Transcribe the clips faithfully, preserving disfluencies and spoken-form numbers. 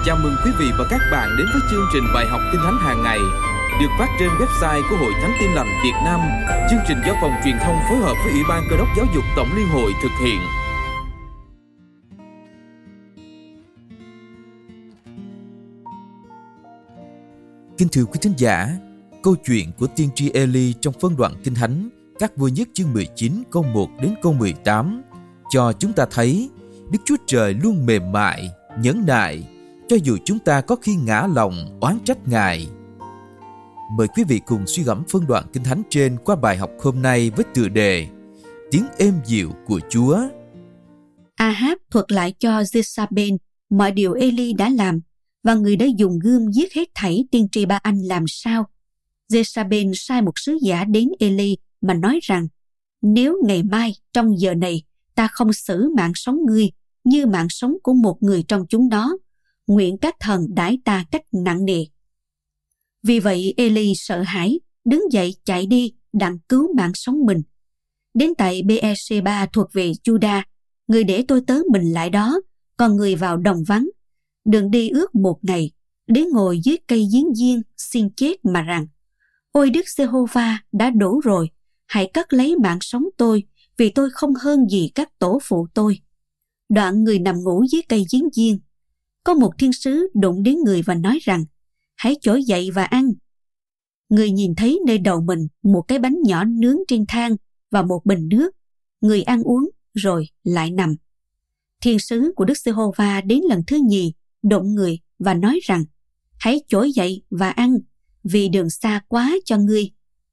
Chào mừng quý vị và các bạn đến với chương trình bài học Kinh Thánh hàng ngày được phát trên website của Hội Thánh Tin Lành Việt Nam. Chương trình do Phòng Truyền thông phối hợp với Ủy ban Cơ đốc Giáo dục Tổng Liên hội thực hiện. Kính thưa quý thính giả, câu chuyện của tiên tri Eli trong phân đoạn Kinh Thánh Các Vua Nhất chương mười chín câu một đến câu mười tám cho chúng ta thấy Đức Chúa Trời luôn mềm mại, nhẫn nại, cho dù chúng ta có khi ngã lòng oán trách Ngài. Mời quý vị cùng suy gẫm phân đoạn Kinh Thánh trên qua bài học hôm nay với tựa đề Tiếng êm dịu của Chúa. Ahab thuật lại cho Jezabel mọi điều Eli đã làm và người đã dùng gươm giết hết thảy tiên tri Ba-anh làm sao. Jezabel sai một sứ giả đến Eli mà nói rằng: nếu ngày mai trong giờ này ta không xử mạng sống ngươi như mạng sống của một người trong chúng nó, nguyện các thần đãi ta cách nặng nề. Vì vậy Eli sợ hãi, đứng dậy chạy đi đặng cứu mạng sống mình. Đến tại Bê-e-sê-ba thuộc về Juda, người để tôi tớ mình lại đó, còn người vào đồng vắng. Đường đi ước một ngày, để ngồi dưới cây giếng diên xin chết mà rằng: ôi Đức Giê-hô-va đã đủ rồi, hãy cất lấy mạng sống tôi, vì tôi không hơn gì các tổ phụ tôi. Đoạn người nằm ngủ dưới cây giếng diên. Có một thiên sứ đụng đến người và nói rằng: hãy trỗi dậy và ăn. Người nhìn thấy nơi đầu mình một cái bánh nhỏ nướng trên than và một bình nước. Người ăn uống rồi lại nằm. Thiên sứ của Đức Giê-hô-va đến lần thứ nhì đụng người và nói rằng: hãy trỗi dậy và ăn, vì đường xa quá cho ngươi.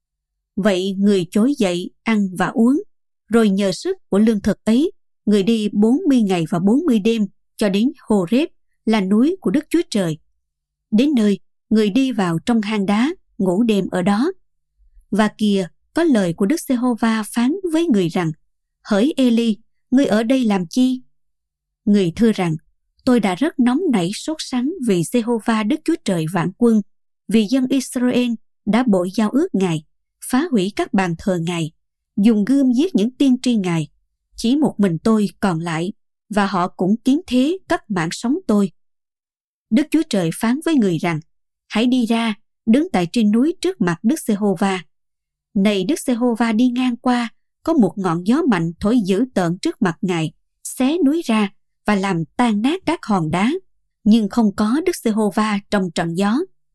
Vậy người trỗi dậy ăn và uống, rồi nhờ sức của lương thực ấy, người đi bốn mươi ngày và bốn mươi đêm cho đến Hồ-rép, là núi của Đức Chúa Trời. Đến nơi, người đi vào trong hang đá, ngủ đêm ở đó. Và kìa, có lời của Đức Giê-hô-va phán với người rằng: hỡi Eli, ngươi ở đây làm chi? Người thưa rằng: tôi đã rất nóng nảy sốt sắng vì Giê-hô-va Đức Chúa Trời vạn quân, vì dân Israel đã bội giao ước Ngài, phá hủy các bàn thờ Ngài, dùng gươm giết những tiên tri Ngài. Chỉ một mình tôi còn lại, và họ cũng kiến thế cất mạng sống tôi. Đức Chúa Trời phán với người rằng: hãy đi ra, đứng tại trên núi trước mặt Đức Giê-hô-va. Này Đức Giê-hô-va đi ngang qua, có một ngọn gió mạnh thổi dữ tợn trước mặt Ngài, xé núi ra và làm tan nát các hòn đá, nhưng không có Đức Giê-hô-va trong trận gió.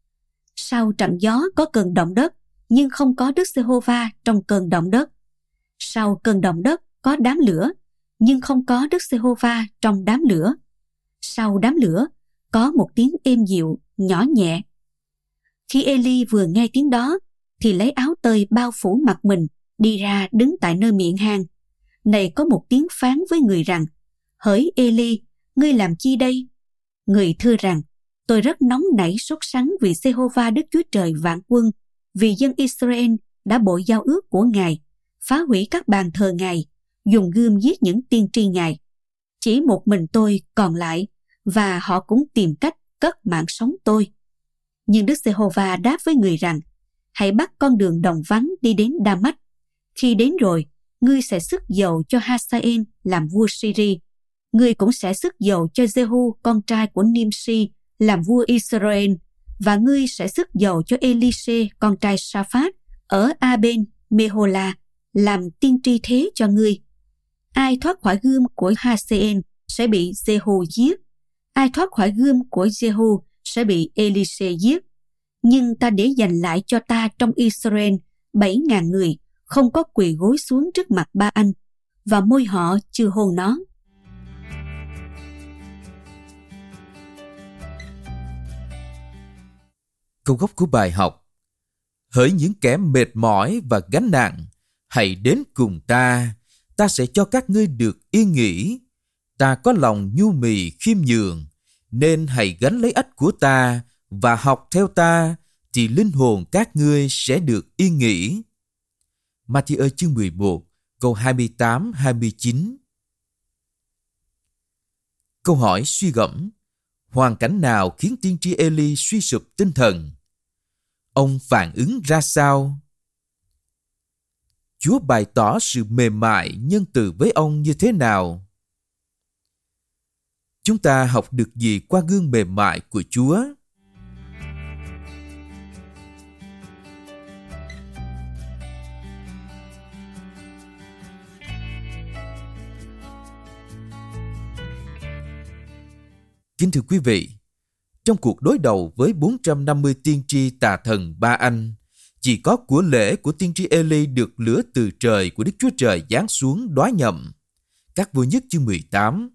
Sau trận gió có cơn động đất, nhưng không có Đức Giê-hô-va trong cơn động đất. Sau cơn động đất có đám lửa, nhưng không có Đức Giê-hô-va trong đám lửa. Sau đám lửa có một tiếng êm dịu, nhỏ nhẹ. Khi Eli vừa nghe tiếng đó, thì lấy áo tơi bao phủ mặt mình, đi ra đứng tại nơi miệng hang. Này có một tiếng phán với người rằng: hỡi Eli, ngươi làm chi đây? Người thưa rằng: tôi rất nóng nảy sốt sắng vì Giê-hô-va Đức Chúa Trời vạn quân, vì dân Israel đã bội giao ước của Ngài, phá hủy các bàn thờ Ngài, dùng gươm giết những tiên tri Ngài. Chỉ một mình tôi còn lại, và họ cũng tìm cách cất mạng sống tôi. Nhưng Đức Giê-hô-va đáp với người rằng: hãy bắt con đường đồng vắng đi đến Đa-mách. Khi đến rồi, ngươi sẽ sức dầu cho Ha-sa-en làm vua Syri. Ngươi cũng sẽ sức dầu cho Jehu con trai của Nimsi làm vua Israel, và ngươi sẽ sức dầu cho Elisê con trai Sa-phát ở A-bên-mê-hô-la làm tiên tri thế cho ngươi. Ai thoát khỏi gươm của Ha-se-en sẽ bị Jehu giết, ai thoát khỏi gươm của Jehu sẽ bị Elisê giết. Nhưng ta để dành lại cho ta trong Israel bảy ngàn người không có quỳ gối xuống trước mặt Ba-anh, và môi họ chưa hôn nó. Câu gốc của bài học: hỡi những kẻ mệt mỏi và gánh nặng, hãy đến cùng ta, ta sẽ cho các ngươi được yên nghỉ. Ta có lòng nhu mì khiêm nhường, nên hãy gánh lấy ách của ta và học theo ta, thì linh hồn các ngươi sẽ được yên nghỉ. Ma-thi-ơ chương mười một, câu hai mươi tám hai mươi chín. Câu hỏi suy gẫm: hoàn cảnh nào khiến tiên tri Eli suy sụp tinh thần? Ông phản ứng ra sao? Chúa bày tỏ sự mềm mại, nhân từ với ông như thế nào? Chúng ta học được gì qua gương mềm mại của Chúa? Kính thưa quý vị, trong cuộc đối đầu với bốn trăm năm mươi tiên tri tà thần Ba Anh, chỉ có của lễ của tiên tri Ê-li được lửa từ trời của Đức Chúa Trời giáng xuống đói nhậm. Các Vua Nhất chương mười tám.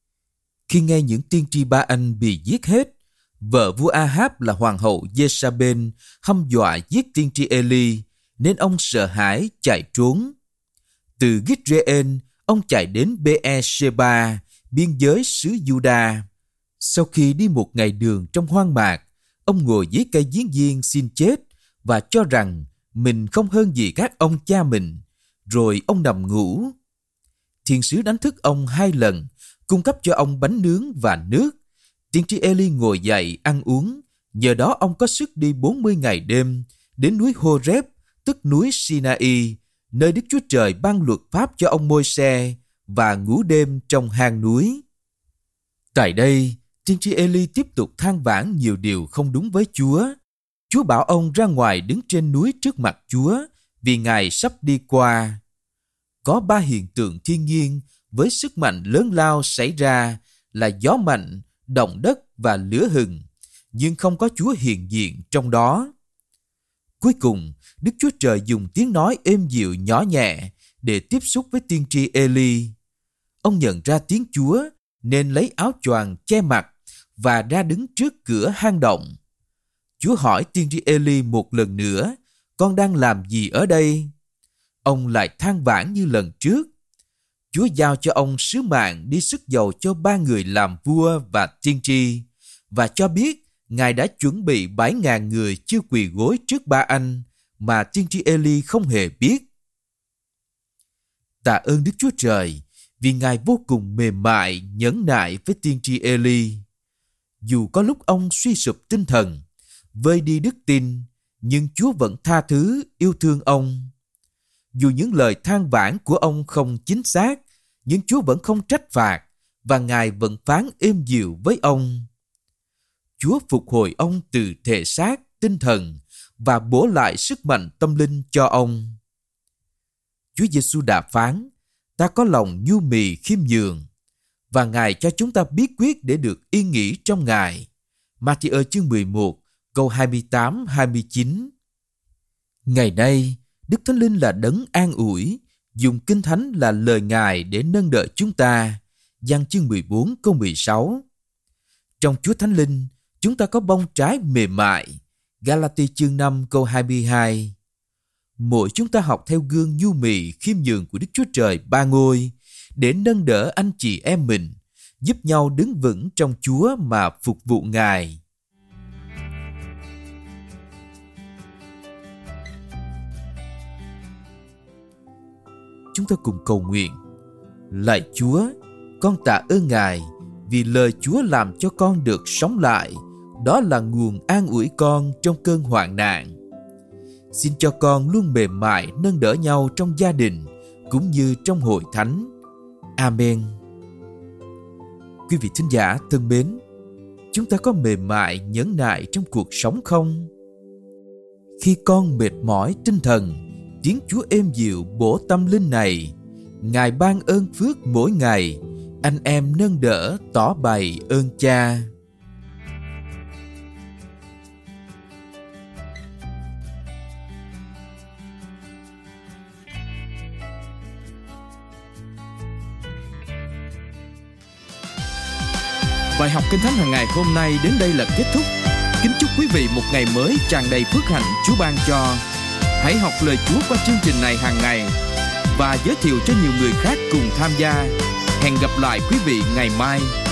Khi nghe những tiên tri Ba Anh bị giết hết, vợ vua A-háp là hoàng hậu Giê-sa-bên hăm dọa giết tiên tri Ê-li, nên ông sợ hãi chạy trốn. Từ Gít-rê-ên, ông chạy đến Bê-e-sê-ba, biên giới xứ Giu-đa. Sau khi đi một ngày đường trong hoang mạc, ông ngồi dưới cây giếng diên xin chết và cho rằng mình không hơn gì các ông cha mình, rồi ông nằm ngủ. Thiên sứ đánh thức ông hai lần, cung cấp cho ông bánh nướng và nước. Tiên tri Ê-li ngồi dậy ăn uống, nhờ đó ông có sức đi bốn mươi ngày đêm đến núi Hô-rép, tức núi Si-na-y, nơi Đức Chúa Trời ban luật pháp cho ông Môi-se, và ngủ đêm trong hang núi. Tại đây, tiên tri Ê-li tiếp tục than vãn nhiều điều không đúng với Chúa. Chúa bảo ông ra ngoài đứng trên núi trước mặt Chúa, vì Ngài sắp đi qua. Có ba hiện tượng thiên nhiên với sức mạnh lớn lao xảy ra là gió mạnh, động đất và lửa hừng, nhưng không có Chúa hiện diện trong đó. Cuối cùng, Đức Chúa Trời dùng tiếng nói êm dịu nhỏ nhẹ để tiếp xúc với tiên tri Ê-li. Ông nhận ra tiếng Chúa nên lấy áo choàng che mặt và ra đứng trước cửa hang động. Chúa hỏi tiên tri Ê-li một lần nữa, con đang làm gì ở đây? Ông lại than vãn như lần trước. Chúa giao cho ông sứ mạng đi sức dầu cho ba người làm vua và tiên tri, và cho biết Ngài đã chuẩn bị bảy ngàn người chưa quỳ gối trước Ba Anh mà tiên tri Ê-li không hề biết. Tạ ơn Đức Chúa Trời vì Ngài vô cùng mềm mại, nhẫn nại với tiên tri Ê-li. Dù có lúc ông suy sụp tinh thần, vơi đi đức tin, nhưng Chúa vẫn tha thứ, yêu thương ông. Dù những lời than vãn của ông không chính xác, nhưng Chúa vẫn không trách phạt, và Ngài vẫn phán êm dịu với ông. Chúa phục hồi ông từ thể xác, tinh thần, và bổ lại sức mạnh tâm linh cho ông. Chúa Giêsu đã phán, ta có lòng nhu mì khiêm nhường, và Ngài cho chúng ta bí quyết để được yên nghỉ trong Ngài. Ma-thi-ơ chương mười một, câu hai mươi tám hai mươi chín. Ngày nay, Đức Thánh Linh là đấng an ủi, dùng Kinh Thánh là lời Ngài để nâng đỡ chúng ta. Giăng chương mười bốn, câu mười sáu. Trong Chúa Thánh Linh, chúng ta có bông trái mềm mại. Ga-la-ti chương năm, câu hai mươi hai. Mỗi chúng ta học theo gương nhu mì khiêm nhường của Đức Chúa Trời Ba Ngôi để nâng đỡ anh chị em mình, giúp nhau đứng vững trong Chúa mà phục vụ Ngài. Chúng ta cùng cầu nguyện. Lạy Chúa, con tạ ơn Ngài vì lời Chúa làm cho con được sống lại. Đó là nguồn an ủi con trong cơn hoạn nạn. Xin cho con luôn mềm mại nâng đỡ nhau trong gia đình cũng như trong hội thánh. Amen. Quý vị thính giả thân mến, chúng ta có mềm mại nhẫn nại trong cuộc sống không? Khi con mệt mỏi tinh thần, tiếng Chúa êm dịu bổ tâm linh này. Ngài ban ơn phước mỗi ngày, anh em nâng đỡ tỏ bày ơn Cha. Bài học Kinh Thánh hàng ngày hôm nay đến đây là kết thúc. Kính chúc quý vị một ngày mới tràn đầy phước hạnh Chúa ban cho. Hãy học lời Chúa qua chương trình này hàng ngày và giới thiệu cho nhiều người khác cùng tham gia. Hẹn gặp lại quý vị ngày mai.